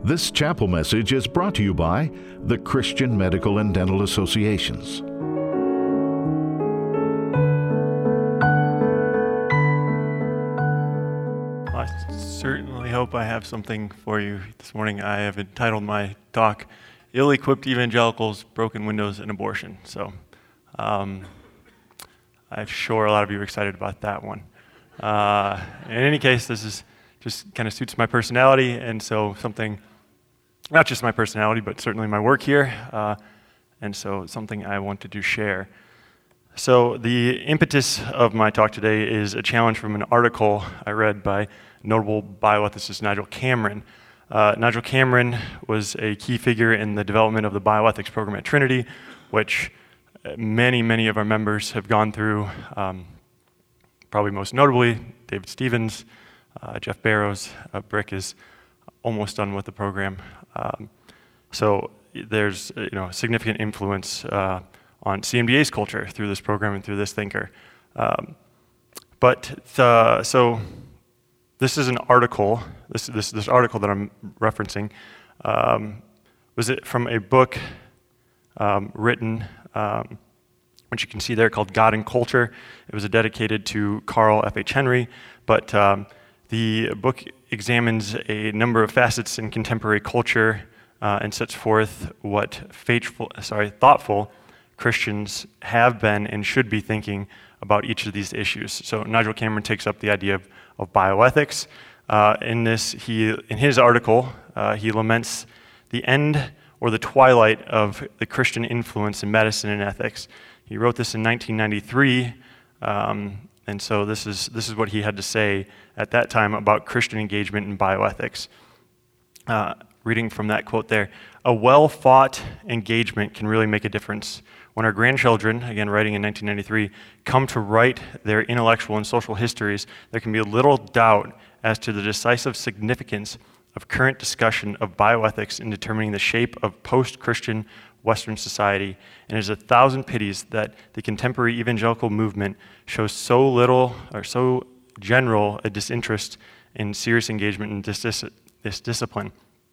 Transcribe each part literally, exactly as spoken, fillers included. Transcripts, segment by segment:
This chapel message is brought to you by the Christian Medical and Dental Associations. I certainly hope I have something for you this morning. I have entitled my talk, Ill-Equipped Evangelicals, Broken Windows, and Abortion. So um, I'm sure a lot of you are excited about that one. Uh, in any case, this is just kind of suits my personality, and so something, not just my personality, but certainly my work here, uh, and so something I wanted to share. So the impetus of my talk today is a challenge from an article I read by notable bioethicist Nigel Cameron. Uh, Nigel Cameron was a key figure in the development of the bioethics program at Trinity, which many, many of our members have gone through, um, probably most notably David Stevens, uh, Jeff Barrows. Uh, Brick is almost done with the program. Um, so there's you know significant influence uh, on C M D A's culture through this program and through this thinker. Um, but the, so this is an article. This this this article that I'm referencing um, was it from a book um, written, um, which you can see there, called God and Culture. It was dedicated to Carl F H Henry, but um, the book examines a number of facets in contemporary culture uh, and sets forth what faithful, sorry, thoughtful Christians have been and should be thinking about each of these issues. So Nigel Cameron takes up the idea of, of bioethics. Uh, in this, he in his article, uh, he laments the end or the twilight of the Christian influence in medicine and ethics. He wrote this in nineteen ninety-three, um, and so this is this is what he had to say at that time about Christian engagement in bioethics. Uh, reading from that quote there, "A well-fought engagement can really make a difference. When our grandchildren," again writing in nineteen ninety-three, "come to write their intellectual and social histories, there can be little doubt as to the decisive significance of current discussion of bioethics in determining the shape of post-Christian Western society, and it is a thousand pities that the contemporary evangelical movement shows so little or so general a disinterest in serious engagement in this, dis- this discipline."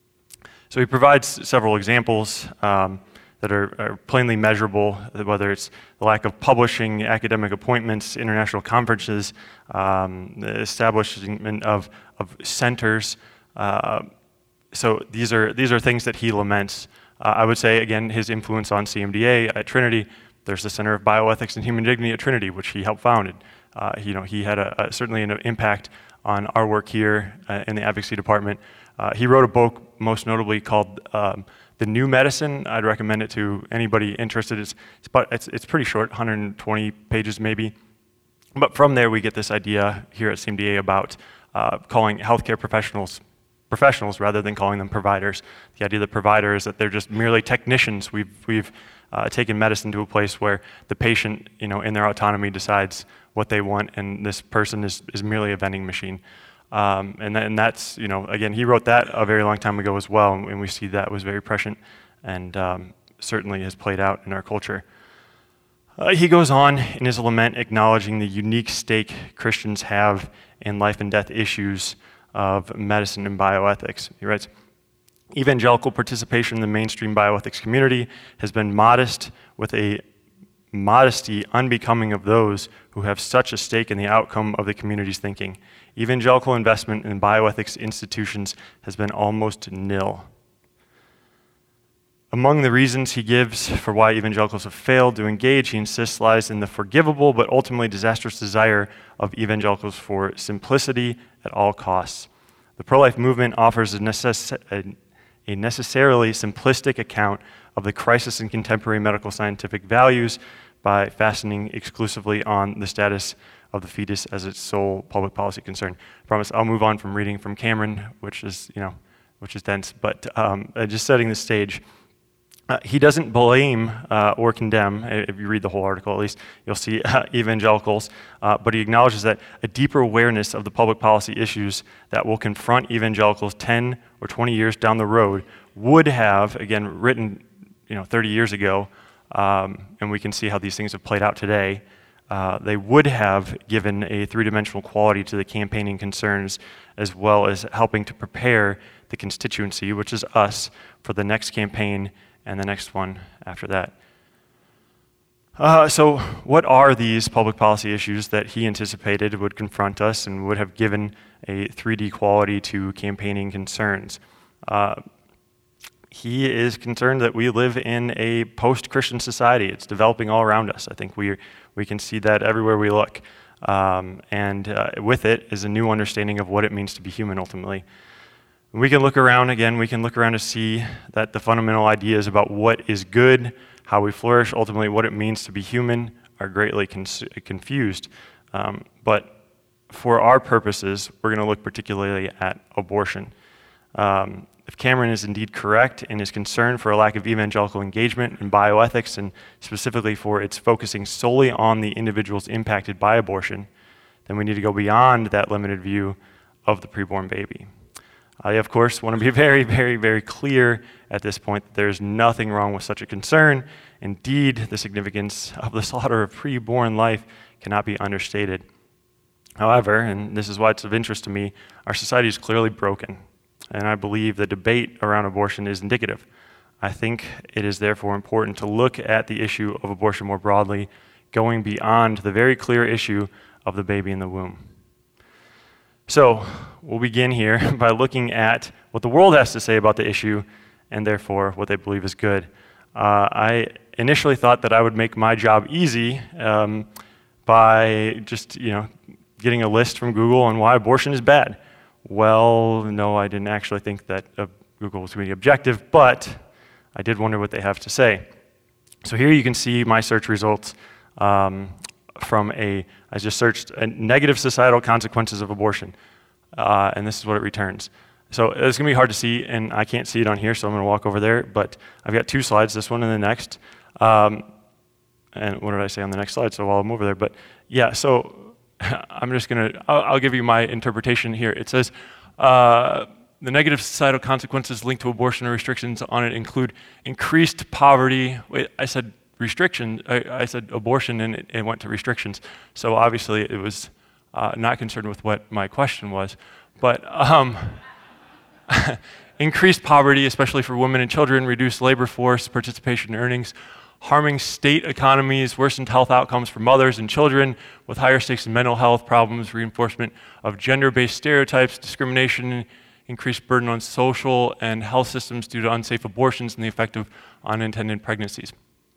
So he provides several examples um, that are, are plainly measurable, whether it's the lack of publishing, academic appointments, international conferences, um, the establishment of, of centers. Uh, so these are these are things that he laments. Uh, I would say, again, his influence on C M D A at Trinity. There's the Center of Bioethics and Human Dignity at Trinity, which he helped founded. Uh, you know, he had a, a, certainly an impact on our work here uh, in the advocacy department. Uh, he wrote a book, most notably called um, The New Medicine. I'd recommend it to anybody interested. It's it's, but it's, it's pretty short, one hundred twenty pages maybe. But from there, we get this idea here at C M D A about uh, calling healthcare professionals professionals rather than calling them providers. The idea that provider is that they're just merely technicians. We've we've uh, taken medicine to a place where the patient, you know, in their autonomy decides what they want, and this person is, is merely a vending machine. Um, and, and that's, you know, again, he wrote that a very long time ago as well, and we see that was very prescient and um, certainly has played out in our culture. Uh, he goes on in his lament acknowledging the unique stake Christians have in life and death issues of medicine and bioethics. He writes, "Evangelical participation in the mainstream bioethics community has been modest, with a modesty unbecoming of those who have such a stake in the outcome of the community's thinking. Evangelical investment in bioethics institutions has been almost nil." Among the reasons he gives for why evangelicals have failed to engage, he insists, lies in the forgivable but ultimately disastrous desire of evangelicals for simplicity at all costs. The pro-life movement offers a, necess- a, a necessarily simplistic account of the crisis in contemporary medical scientific values by fastening exclusively on the status of the fetus as its sole public policy concern. I promise I'll move on from reading from Cameron, which is, you know, which is dense, but um, just setting the stage. Uh, he doesn't blame uh, or condemn, if you read the whole article at least, you'll see uh, evangelicals, uh, but he acknowledges that a deeper awareness of the public policy issues that will confront evangelicals ten or twenty years down the road would have, again, written you know, thirty years ago, um, and we can see how these things have played out today, uh, they would have given a three-dimensional quality to the campaigning concerns, as well as helping to prepare the the constituency, which is us, for the next campaign and the next one after that. Uh, so what are these public policy issues that he anticipated would confront us and would have given a three D quality to campaigning concerns? Uh, he is concerned that we live in a post-Christian society. It's developing all around us. I think we we can see that everywhere we look. Um, and uh, with it is a new understanding of what it means to be human ultimately. We can look around, again, we can look around to see that the fundamental ideas about what is good, how we flourish, ultimately what it means to be human, are greatly cons- confused. Um, but for our purposes, we're going to look particularly at abortion. Um, if Cameron is indeed correct in his concern for a lack of evangelical engagement in bioethics, and specifically for its focusing solely on the individuals impacted by abortion, then we need to go beyond that limited view of the preborn baby. I, of course, want to be very, very, very clear at this point that there's nothing wrong with such a concern. Indeed, the significance of the slaughter of preborn life cannot be understated. However, and this is why it's of interest to me, our society is clearly broken, and I believe the debate around abortion is indicative. I think it is therefore important to look at the issue of abortion more broadly, going beyond the very clear issue of the baby in the womb. So we'll begin here by looking at what the world has to say about the issue and therefore what they believe is good. Uh, I initially thought that I would make my job easy um, by just, you know, getting a list from Google on why abortion is bad. Well, no, I didn't actually think that uh, Google was going to be objective, but I did wonder what they have to say. So here you can see my search results um, from a, I just searched a negative societal consequences of abortion, uh, and this is what it returns. So it's going to be hard to see, and I can't see it on here, so I'm going to walk over there, but I've got two slides, this one and the next. Um, and what did I say on the next slide? So while I'm over there, but yeah, so I'm just going to, I'll, I'll give you my interpretation here. It says, uh, the negative societal consequences linked to abortion or restrictions on it include increased poverty. Wait, I said restriction, I, I said abortion and it, it went to restrictions. So obviously it was uh, not concerned with what my question was, but um, increased poverty, especially for women and children, reduced labor force, participation in earnings, harming state economies, worsened health outcomes for mothers and children with higher stakes in mental health problems, reinforcement of gender-based stereotypes, discrimination, increased burden on social and health systems due to unsafe abortions and the effect of unintended pregnancies.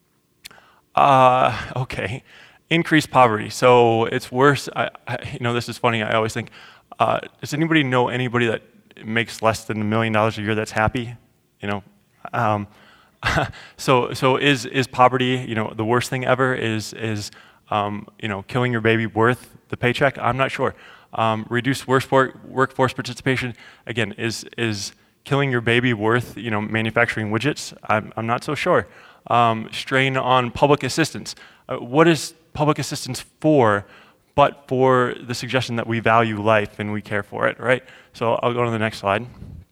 Uh, okay, increased poverty. So it's worse. I, I, you know, this is funny. I always think, uh, does anybody know anybody that makes less than a million dollars a year that's happy? You know, um, so so is is poverty, you know, the worst thing ever? Is is um, you know, killing your baby worth the paycheck? I'm not sure. Um, reduced workforce participation, again, is is killing your baby worth, you know, manufacturing widgets? I'm I'm not so sure. Um, strain on public assistance. Uh, what is public assistance for, but for the suggestion that we value life and we care for it, right? So I'll go to the next slide.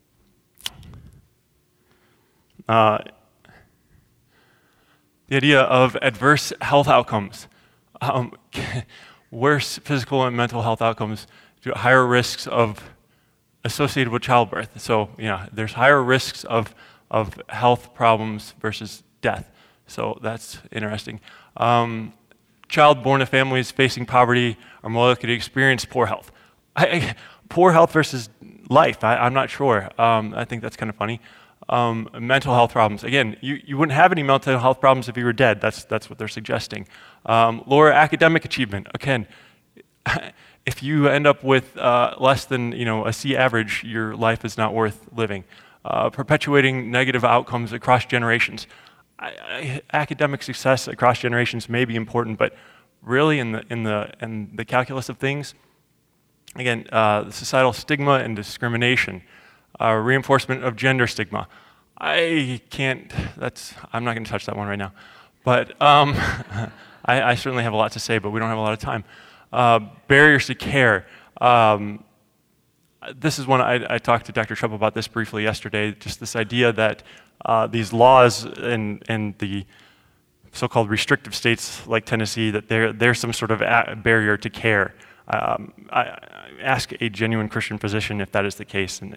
Uh, the idea of adverse health outcomes. Um, worse physical and mental health outcomes, higher risks of associated with childbirth. So, yeah, there's higher risks of, of health problems versus death. So that's interesting. Um, child born to families facing poverty are more likely to experience poor health. I, I, poor health versus life, I, I'm not sure. Um, I think that's kind of funny. Um, mental health problems. Again, you, you wouldn't have any mental health problems if you were dead. That's, that's what they're suggesting. Um, lower academic achievement. Again, if you end up with uh, less than, you know, a C average, your life is not worth living. Uh, perpetuating negative outcomes across generations. I, I, academic success across generations may be important, but really in the in the in the calculus of things, again, uh, the societal stigma and discrimination, uh, reinforcement of gender stigma. I can't. That's. I'm not going to touch that one right now, but um, I, I certainly have a lot to say, but we don't have a lot of time. Uh, barriers to care. Um, this is one I, I talked to Doctor Trupp about this briefly yesterday. Just this idea that uh, these laws and and the so-called restrictive states like Tennessee, that there there's some sort of a barrier to care. Um, I, I ask a genuine Christian physician if that is the case, and, and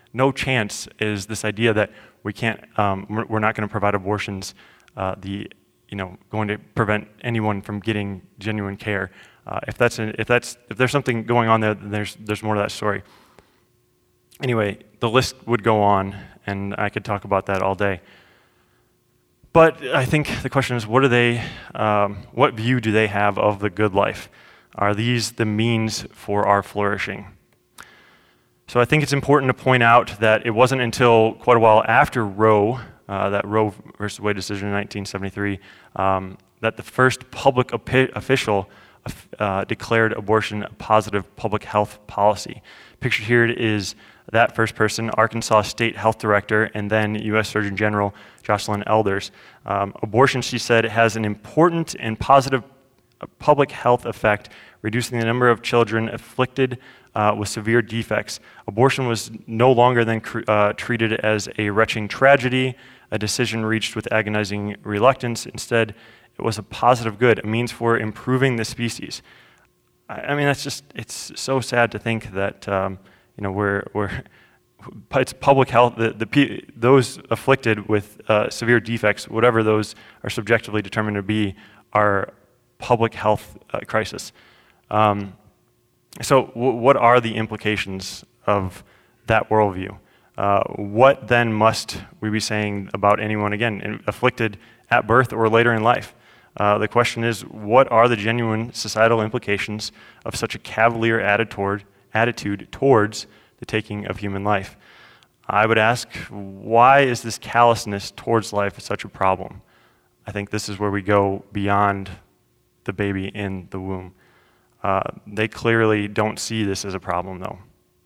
no chance is this idea that we can't, um, we're, we're not going to provide abortions, uh, the, you know, going to prevent anyone from getting genuine care. Uh, if that's an, if that's if there's something going on there, then there's there's more to that story. Anyway, the list would go on, and I could talk about that all day. But I think the question is, what do they, um, what view do they have of the good life? Are these the means for our flourishing? So I think it's important to point out that it wasn't until quite a while after Roe, uh, that Roe versus Wade decision in nineteen seventy-three, um, that the first public opi- official uh, declared abortion a positive public health policy. Pictured here is that first person, Arkansas State Health Director, and then U S Surgeon General Jocelyn Elders. Um, abortion, she said, has an important and positive public health effect, reducing the number of children afflicted uh, with severe defects. Abortion was no longer then cr- uh, treated as a retching tragedy, a decision reached with agonizing reluctance. Instead, it was a positive good, a means for improving the species. I, I mean, that's just, it's so sad to think that, um, you know, we're, we're it's public health, the, the those afflicted with uh, severe defects, whatever those are subjectively determined to be, are public health uh, crisis. Um, so w- what are the implications of that worldview? Uh, what then must we be saying about anyone, again, afflicted at birth or later in life? Uh, the question is, what are the genuine societal implications of such a cavalier attitude, attitude towards the taking of human life? I would ask, why is this callousness towards life such a problem? I think this is where we go beyond the baby in the womb. Uh, they clearly don't see this as a problem, though.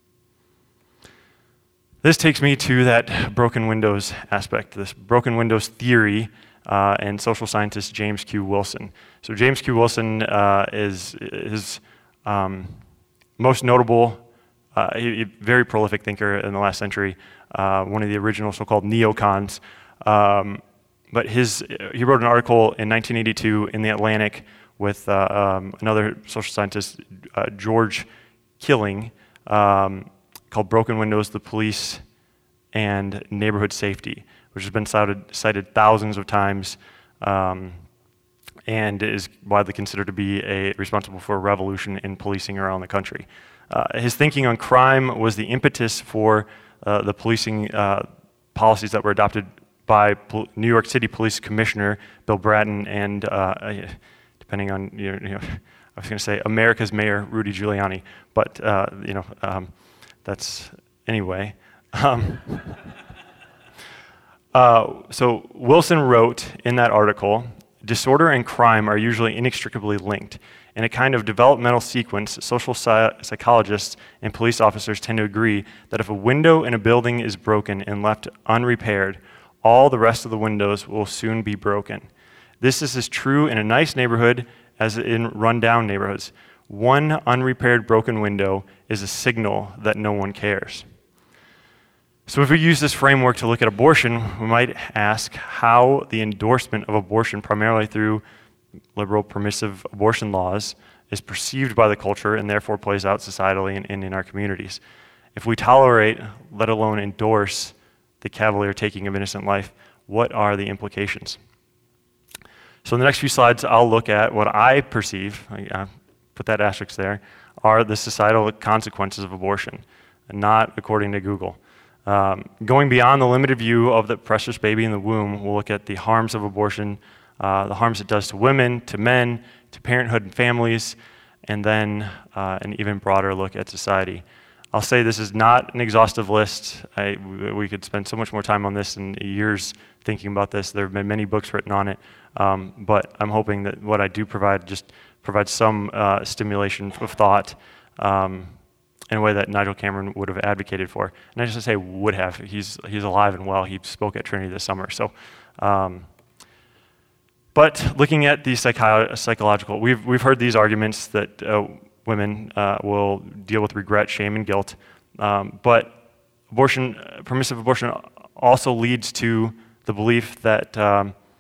This takes me to that broken windows aspect, this broken windows theory, uh, and social scientist James Q. Wilson. So James Q. Wilson uh, is his um, most notable, uh, a very prolific thinker in the last century, uh, one of the original so-called neocons. Um, but his he wrote an article in nineteen eighty-two in The Atlantic with uh, um, another social scientist, uh, George Killing, um, called Broken Windows, the Police, and Neighborhood Safety, which has been cited, cited thousands of times um, and is widely considered to be a, responsible for a revolution in policing around the country. Uh, his thinking on crime was the impetus for uh, the policing uh, policies that were adopted by Pol- New York City Police Commissioner Bill Bratton and, uh, depending on, you know, I was going to say America's Mayor Rudy Giuliani, but, uh, you know, um, that's, anyway. Um, uh, so Wilson wrote in that article, disorder and crime are usually inextricably linked. In a kind of developmental sequence, social psy- psychologists and police officers tend to agree that if a window in a building is broken and left unrepaired, all the rest of the windows will soon be broken. This is as true in a nice neighborhood as in rundown neighborhoods. One unrepaired broken window is a signal that no one cares. So if we use this framework to look at abortion, we might ask how the endorsement of abortion, primarily through liberal permissive abortion laws, is perceived by the culture and therefore plays out societally and, and in our communities. If we tolerate, let alone endorse, the cavalier taking of innocent life, what are the implications? So in the next few slides, I'll look at what I perceive, I put that asterisk there, are the societal consequences of abortion, and not according to Google. Um, going beyond the limited view of the precious baby in the womb, we'll look at the harms of abortion, uh, the harms it does to women, to men, to parenthood and families, and then uh, an even broader look at society. I'll say this is not an exhaustive list. I, we could spend so much more time on this and years thinking about this. There have been many books written on it, um, but I'm hoping that what I do provide just provides some uh, stimulation of thought um, in a way that Nigel Cameron would have advocated for. And I just say would have. He's he's alive and well. He spoke at Trinity this summer. So, um, but looking at the psycho- psychological, we've we've heard these arguments that uh, women uh, will deal with regret, shame, and guilt. Um, but abortion, permissive abortion, also leads to the belief that um,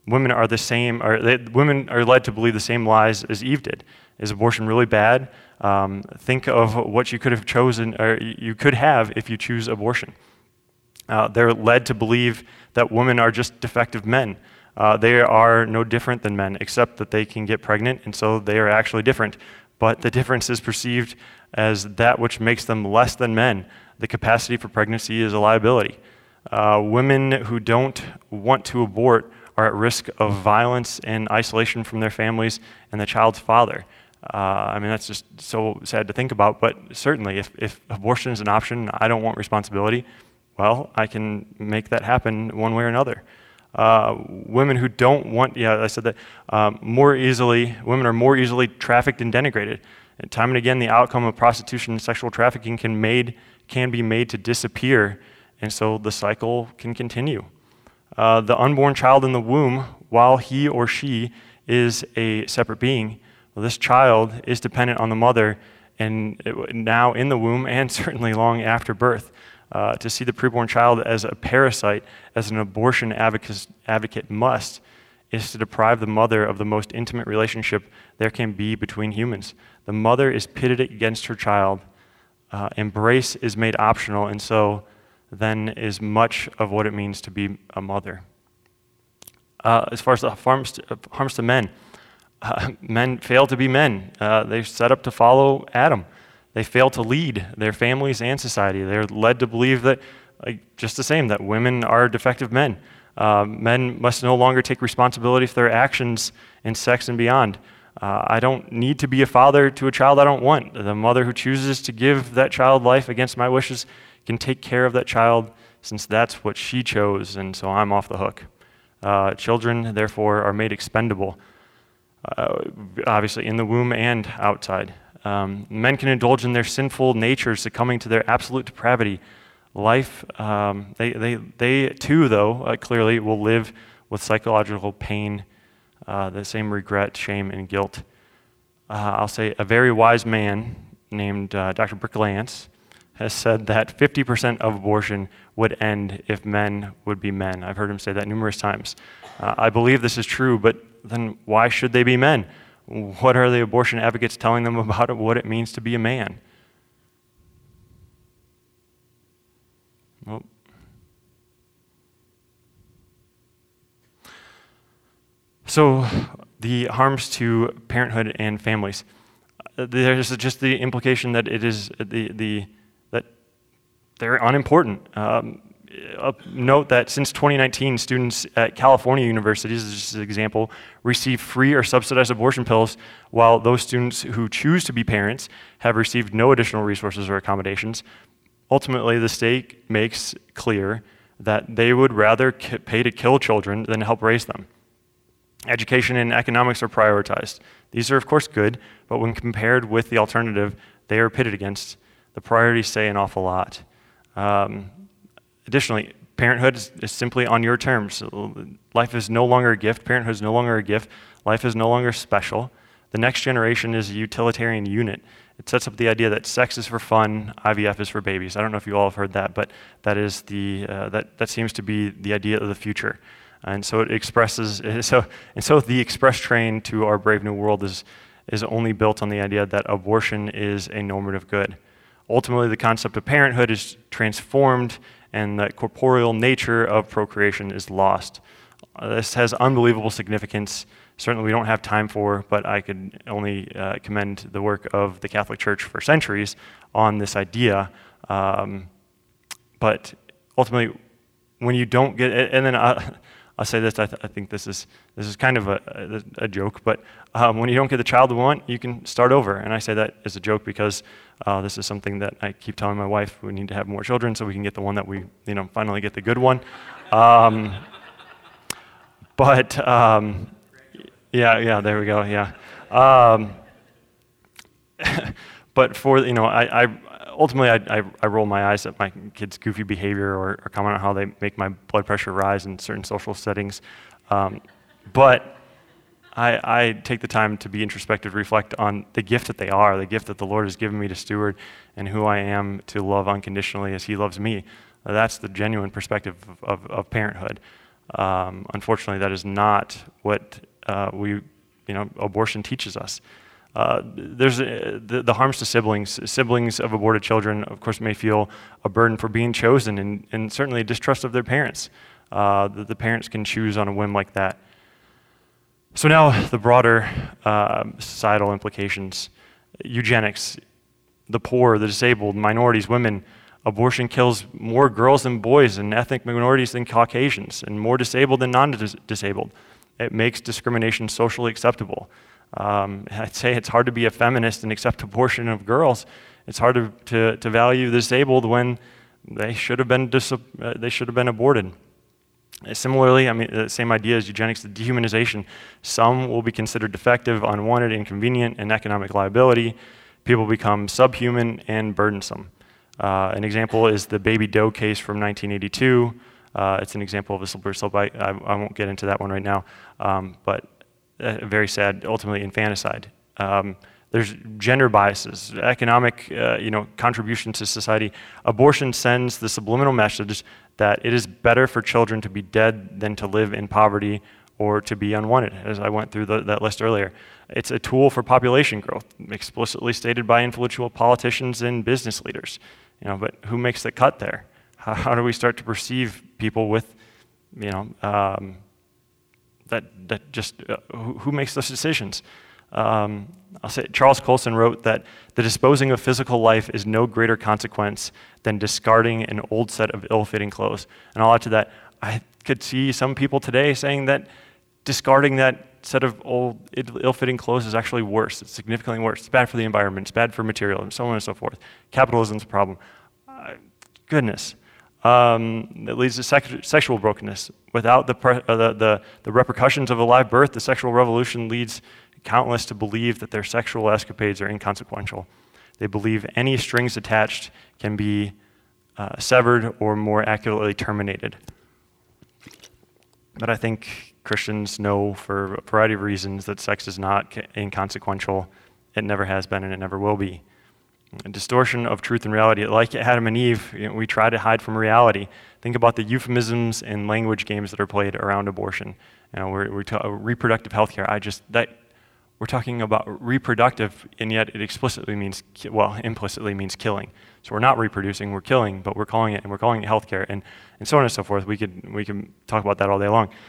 women are the same, or they, women are led to believe the same lies as Eve did. Is abortion really bad? Um, think of what you could have chosen, or you could have if you choose abortion. Uh, they're led to believe that women are just defective men. Uh, they are no different than men, except that they can get pregnant, and so they are actually different. But the difference is perceived as that which makes them less than men. The capacity for pregnancy is a liability. Uh, women who don't want to abort are at risk of violence and isolation from their families and the child's father. Uh, I mean, that's just so sad to think about, but certainly if, if abortion is an option, I don't want responsibility, well, I can make that happen one way or another. Uh, women who don't want, yeah, I said that, um, more easily, women are more easily trafficked and denigrated. And time and again, the outcome of prostitution and sexual trafficking can, made, can be made to disappear, and so the cycle can continue. Uh, the unborn child in the womb, while he or she is a separate being, well, this child is dependent on the mother, and it, now in the womb, and certainly long after birth. Uh, to see the preborn child as a parasite, as an abortion advocate, advocate must, is to deprive the mother of the most intimate relationship there can be between humans. The mother is pitted against her child. Uh, embrace is made optional, and so then is much of what it means to be a mother. Uh, as far as the harms to, harms to men, uh, men fail to be men. Uh, they're set up to follow Adam. They fail to lead their families and society. They're led to believe that, like, just the same, that women are defective men. Uh, men must no longer take responsibility for their actions in sex and beyond. Uh, I don't need to be a father to a child I don't want. The mother who chooses to give that child life against my wishes can take care of that child, since that's what she chose, and so I'm off the hook. Uh, children, therefore, are made expendable, uh, obviously in the womb and outside. Um, men can indulge in their sinful natures, succumbing to their absolute depravity. Life, um, they, they, they too, though, uh, clearly will live with psychological pain, uh, the same regret, shame, and guilt. Uh, I'll say a very wise man named uh, Doctor Brick Lance has said that fifty percent of abortion would end if men would be men. I've heard him say that numerous times. Uh, I believe this is true, but then why should they be men? What are the abortion advocates telling them about it, what it means to be a man? Well, so the harms to parenthood and families. Uh, there's just the implication that it is the the that they're unimportant. Um, Uh, note that since twenty nineteen, students at California universities, as just an example, receive free or subsidized abortion pills, while those students who choose to be parents have received no additional resources or accommodations. Ultimately, the state makes clear that they would rather ki- pay to kill children than help raise them. Education and economics are prioritized. These are, of course, good, but when compared with the alternative they are pitted against, the priorities say an awful lot. Um, Additionally, parenthood is, is simply on your terms. Life is no longer a gift. Parenthood is no longer a gift. Life is no longer special. The next generation is a utilitarian unit. It sets up the idea that sex is for fun, I V F is for babies. I don't know if you all have heard that, but that is the uh, that that seems to be the idea of the future. And so it expresses so and so the express train to our brave new world is is only built on the idea that abortion is a normative good. Ultimately, the concept of parenthood is transformed, and the corporeal nature of procreation is lost. Uh, this has unbelievable significance. Certainly we don't have time for, but I could only uh, commend the work of the Catholic Church for centuries on this idea. Um, but ultimately, when you don't get, and then I, I'll say this, I, th- I think this is this is kind of a, a, a joke, but um, when you don't get the child you want, you can start over. And I say that as a joke because uh, this is something that I keep telling my wife, we need to have more children so we can get the one that we, you know, finally get the good one. Um, but, um, yeah, yeah, there we go, yeah. Um, but for, you know, I, I ultimately I, I, I roll my eyes at my kids' goofy behavior or, or comment on how they make my blood pressure rise in certain social settings. Um, but I, I take the time to be introspective, reflect on the gift that they are, the gift that the Lord has given me to steward, and who I am to love unconditionally as He loves me. Uh, that's the genuine perspective of, of, of parenthood. Um, unfortunately, that is not what uh, we, you know, abortion teaches us. Uh, there's a, the, the harms to siblings. Siblings of aborted children, of course, may feel a burden for being chosen, and, and certainly a distrust of their parents. Uh, that the parents can choose on a whim like that. So now the broader uh, societal implications. Eugenics, the poor, the disabled, minorities, women. Abortion kills more girls than boys, and ethnic minorities than Caucasians, and more disabled than non-disabled. It makes discrimination socially acceptable. Um, I'd say it's hard to be a feminist and accept abortion of girls. It's hard to, to, to value the disabled when they should have been dis- uh, they should have been aborted. Similarly, I mean, the same idea as eugenics, the dehumanization. Some will be considered defective, unwanted, inconvenient, and economic liability. People become subhuman and burdensome. Uh, an example is the Baby Doe case from nineteen eighty-two. Uh, it's an example of a slippery slope. I, I, I won't get into that one right now, um, but uh, very sad, ultimately infanticide. Um, there's gender biases, economic uh, you know, contribution to society. Abortion sends the subliminal message that it is better for children to be dead than to live in poverty or to be unwanted, as I went through the, that list earlier. It's a tool for population growth, explicitly stated by influential politicians and business leaders. You know, but who makes the cut there? How, how do we start to perceive people with, you know, um, that that just uh, who, who makes those decisions? Um, I'll say Charles Colson wrote that the disposing of physical life is no greater consequence than discarding an old set of ill-fitting clothes. And I'll add to that, I could see some people today saying that discarding that set of old ill-fitting clothes is actually worse. It's significantly worse. It's bad for the environment. It's bad for material, and so on and so forth. Capitalism's a problem. Uh, goodness. Um, that leads to sex- sexual brokenness. Without the, pre- uh, the, the, the repercussions of a live birth, the sexual revolution leads countless to believe that their sexual escapades are inconsequential. They believe any strings attached can be uh, severed or more accurately terminated. But I think Christians know for a variety of reasons that sex is not inconsequential. It never has been and it never will be. A distortion of truth and reality. Like Adam and Eve, you know, we try to hide from reality. Think about the euphemisms and language games that are played around abortion. You know, we're, we're ta- reproductive health care. I just, that, we're talking about reproductive, and yet it explicitly means, well, implicitly means killing. So we're not reproducing, we're killing, but we're calling it, and we're calling it healthcare, and, and so on and so forth. We could we can talk about that all day long.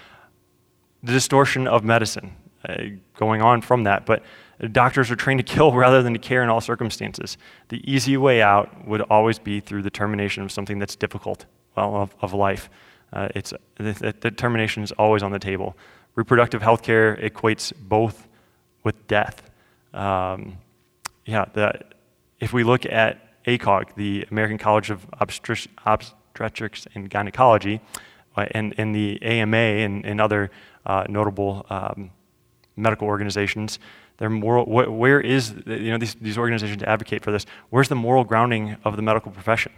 The distortion of medicine, uh, going on from that, but doctors are trained to kill rather than to care in all circumstances. The easy way out would always be through the termination of something that's difficult, well, of, of life. Uh, it's the, the termination is always on the table. Reproductive health care equates both with death. Um, yeah, the, if we look at A C O G, the American College of Obstetri- Obstetrics and Gynecology, uh, and, and the A M A and, and other uh, notable um, medical organizations, their moral, wh- where is, you know, these, these organizations advocate for this, where's the moral grounding of the medical profession?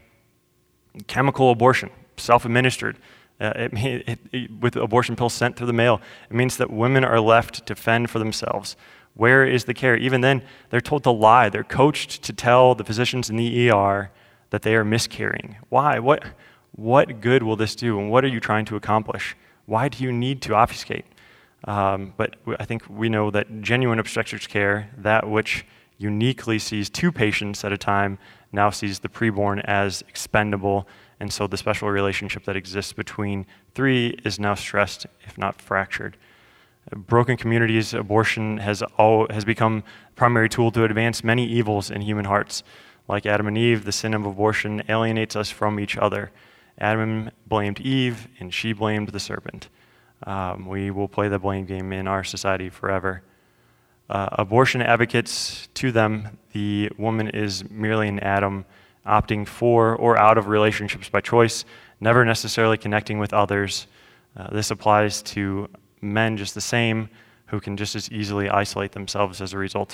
Chemical abortion, self-administered, Uh, it, it, it, with abortion pills sent through the mail, it means that women are left to fend for themselves. Where is the care? Even then, they're told to lie. They're coached to tell the physicians in the E R that they are miscarrying. Why? What, what good will this do? And what are you trying to accomplish? Why do you need to obfuscate? Um, but I think we know that genuine obstetrics care, that which uniquely sees two patients at a time, now sees the preborn as expendable. And so the special relationship that exists between three is now stressed, if not fractured. Broken communities, abortion has all, has become a primary tool to advance many evils in human hearts. Like Adam and Eve, the sin of abortion alienates us from each other. Adam blamed Eve, and she blamed the serpent. Um, we will play the blame game in our society forever. Uh, abortion advocates, to them, the woman is merely an Adam, opting for or out of relationships by choice, never necessarily connecting with others. Uh, this applies to men just the same, who can just as easily isolate themselves as a result.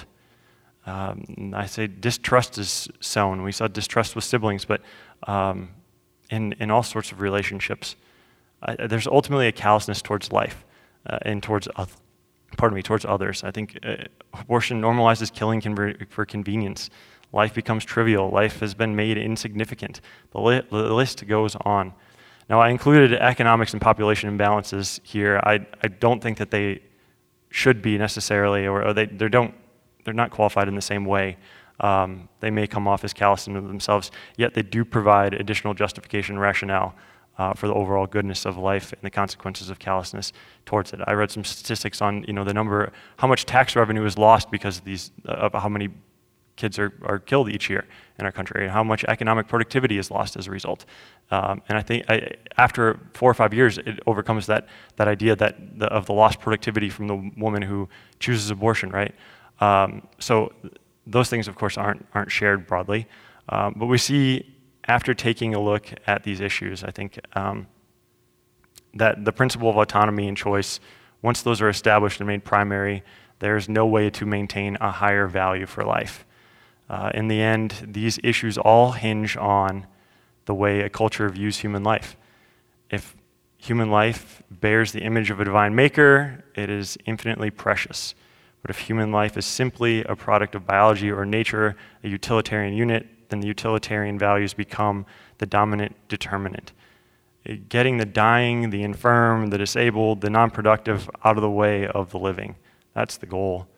Um, I say distrust is sown. We saw distrust with siblings, but um, in, in all sorts of relationships. Uh, there's ultimately a callousness towards life uh, and towards oth- pardon me, towards others. I think uh, abortion normalizes killing conver- for convenience. Life becomes trivial. Life has been made insignificant. The, li- the list goes on. Now, I included economics and population imbalances here. I, I don't think that they should be necessarily, or, or they, they don't, they're not qualified in the same way. Um, they may come off as callous into themselves, yet they do provide additional justification and rationale uh, for the overall goodness of life and the consequences of callousness towards it. I read some statistics on, you know, the number, how much tax revenue is lost because of these, uh, of how many kids are, are killed each year in our country, and how much economic productivity is lost as a result. Um, and I think I, after four or five years, it overcomes that that idea that the, of the lost productivity from the woman who chooses abortion, right? Um, so those things, of course, aren't aren't shared broadly. Um, but we see, after taking a look at these issues, I think um, that the principle of autonomy and choice, once those are established and made primary, there's no way to maintain a higher value for life. Uh, in the end, these issues all hinge on the way a culture views human life. If human life bears the image of a divine maker, it is infinitely precious. But if human life is simply a product of biology or nature, a utilitarian unit, then the utilitarian values become the dominant determinant. Getting the dying, the infirm, the disabled, the non-productive out of the way of the living. That's the goal.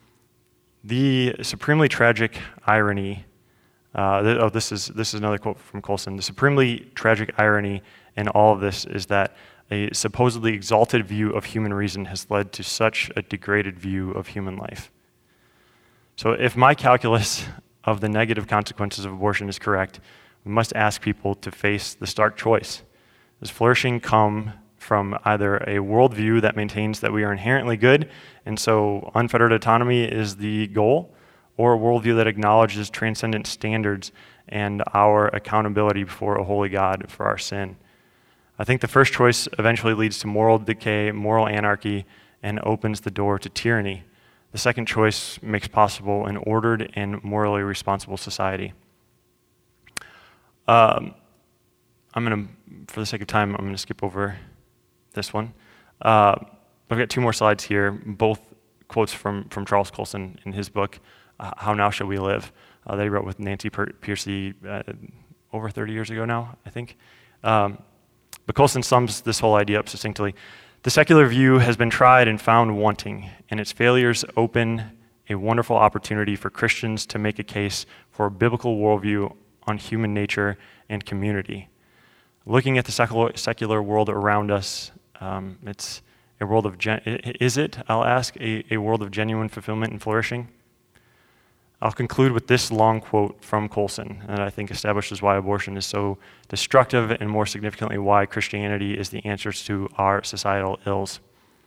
The supremely tragic irony, uh, th- oh, this is this is another quote from Colson. The supremely tragic irony in all of this is that a supposedly exalted view of human reason has led to such a degraded view of human life. So if my calculus of the negative consequences of abortion is correct, we must ask people to face the stark choice. Does flourishing come from either a worldview that maintains that we are inherently good, and so unfettered autonomy is the goal, or a worldview that acknowledges transcendent standards and our accountability before a holy God for our sin? I think the first choice eventually leads to moral decay, moral anarchy, and opens the door to tyranny. The second choice makes possible an ordered and morally responsible society. Um, I'm going to, for the sake of time, I'm going to skip over this one. Uh, I've got two more slides here, both quotes from, from Charles Colson in his book, uh, How Now Shall We Live, uh, that he wrote with Nancy per- Pearcey uh, over thirty years ago now, I think. Um, but Colson sums this whole idea up succinctly. The secular view has been tried and found wanting, and its failures open a wonderful opportunity for Christians to make a case for a biblical worldview on human nature and community. Looking at the secular, secular world around us, um, it's a world of, gen- is it, I'll ask, a, a world of genuine fulfillment and flourishing? I'll conclude with this long quote from Colson that I think establishes why abortion is so destructive, and more significantly, why Christianity is the answer to our societal ills.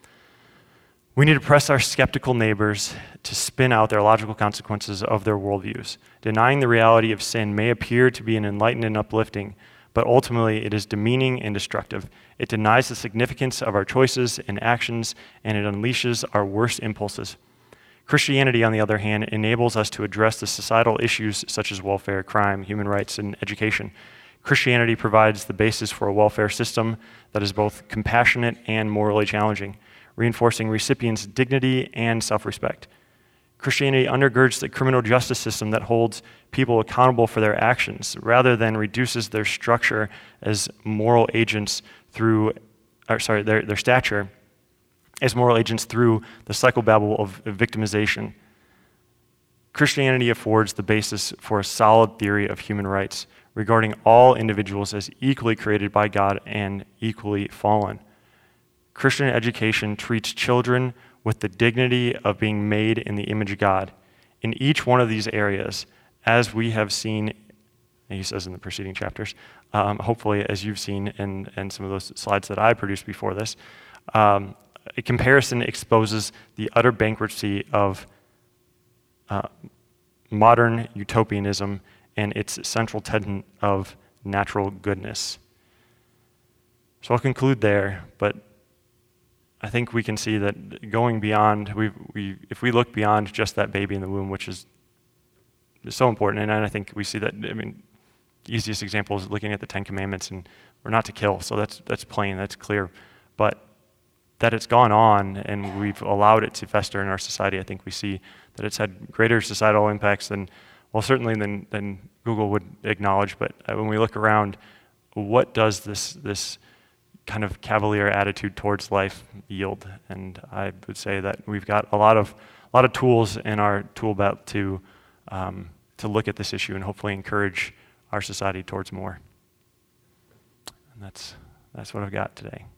We need to press our skeptical neighbors to spin out their logical consequences of their worldviews. Denying the reality of sin may appear to be an enlightened and uplifting, but ultimately it is demeaning and destructive. It denies the significance of our choices and actions, and it unleashes our worst impulses. Christianity, on the other hand, enables us to address the societal issues such as welfare, crime, human rights, and education. Christianity provides the basis for a welfare system that is both compassionate and morally challenging, reinforcing recipients' dignity and self-respect. Christianity undergirds the criminal justice system that holds people accountable for their actions, rather than reduces their structure as moral agents through, or sorry, their, their stature as moral agents through the psychobabble of victimization. Christianity affords the basis for a solid theory of human rights, regarding all individuals as equally created by God and equally fallen. Christian education treats children with the dignity of being made in the image of God. In each one of these areas, as we have seen, he says in the preceding chapters, um, hopefully as you've seen in, in some of those slides that I produced before this, um, a comparison exposes the utter bankruptcy of uh, modern utopianism and its central tenet of natural goodness. So I'll conclude there, but I think we can see that going beyond, we, we, if we look beyond just that baby in the womb, which is, is so important, and I think we see that, I mean, the easiest example is looking at the Ten Commandments, and we're not to kill, so that's that's plain, that's clear. But that it's gone on and we've allowed it to fester in our society, I think we see that it's had greater societal impacts than, well, certainly than, than Google would acknowledge, but when we look around, what does this this kind of cavalier attitude towards life yield? And I would say that we've got a lot of a lot of tools in our tool belt to um, to look at this issue and hopefully encourage our society towards more. And that's that's what I've got today.